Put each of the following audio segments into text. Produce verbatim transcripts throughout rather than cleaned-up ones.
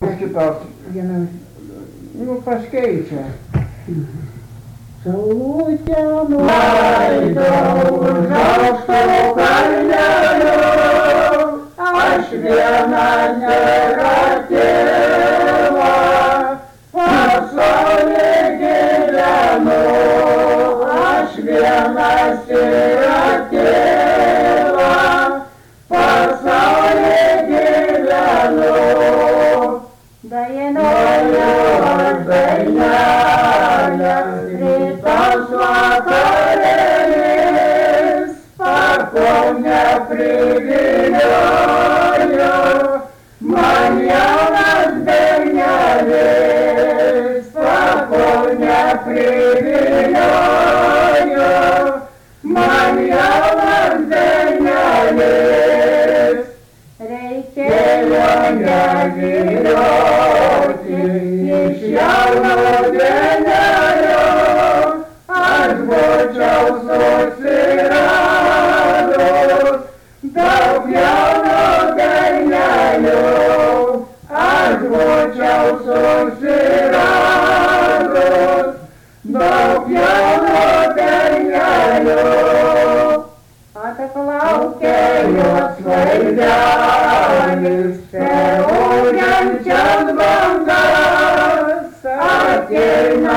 Kitos, nu, paskeičia. Saulutė nuleido už aukšto kalnelio, aš viena neratėva, pasaulyje gyvenu, aš vienas neratėva, pasaulyje gyvenu. Dainuoju dainelės, rytas vakarėlis, parko nepriviliojo, man jaunas bernelis, parko nepriviliojo, man jaunas bernelis. Reikėjo nevilioti iš jauno dienelio, aš būčiau susiradus daug jauno dienelio, aš būčiau susiradus daug jauno dienelio. Atplaukė jos laivelis per ūžiančias bangas, ateina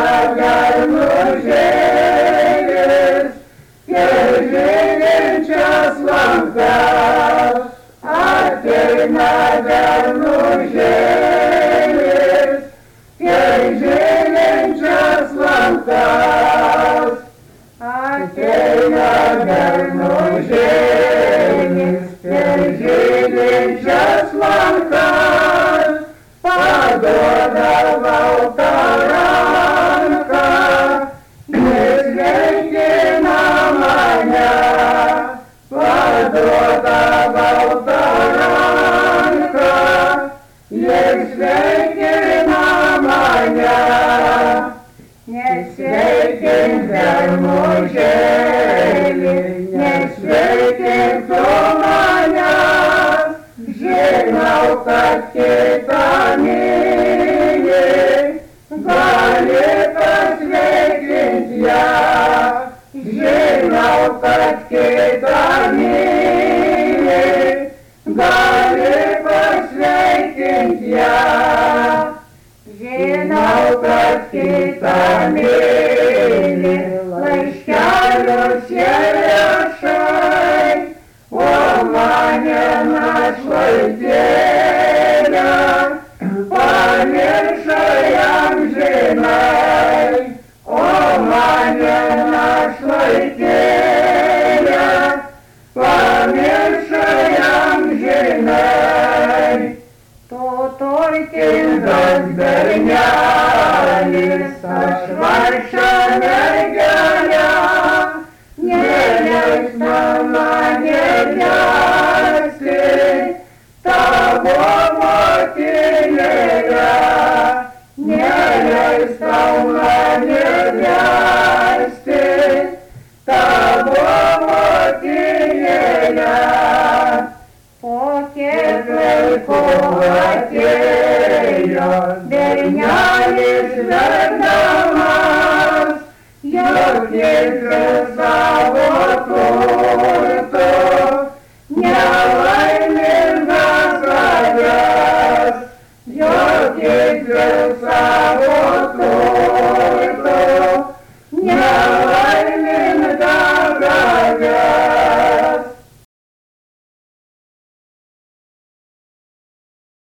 gelmužėlis per žydinčias lankas, ateina gelmužėlis per žydinčias lankas. Ateina gelmužėlis per žydinčias lankas, paduoda baltą ranką, jis sveikina mane, paduoda baltą ranką, jis sveikina mane. Nesveikink gelmužėli, nesveikink tu manęs, žinau, kad kitą myli, gali pasveikinti ją, žinau, kad kitą myli, gali pasveikinti ją. Žinau, kad kitą myli, laiškelius jie rašai, o mane našlaitėlė, pamiršai amžinai, o mane našlaitėlė, pamiršai amžinai. Turtingas bernelis, aš vargšė mergelė, neleis man negersti tavo motinėlė, neleis tau man negersti tavo motinėlė. Po kiek laiko atėjo bernelis verkdamas, jokis savo turto, nelaimingas radęs, jokis savo turto.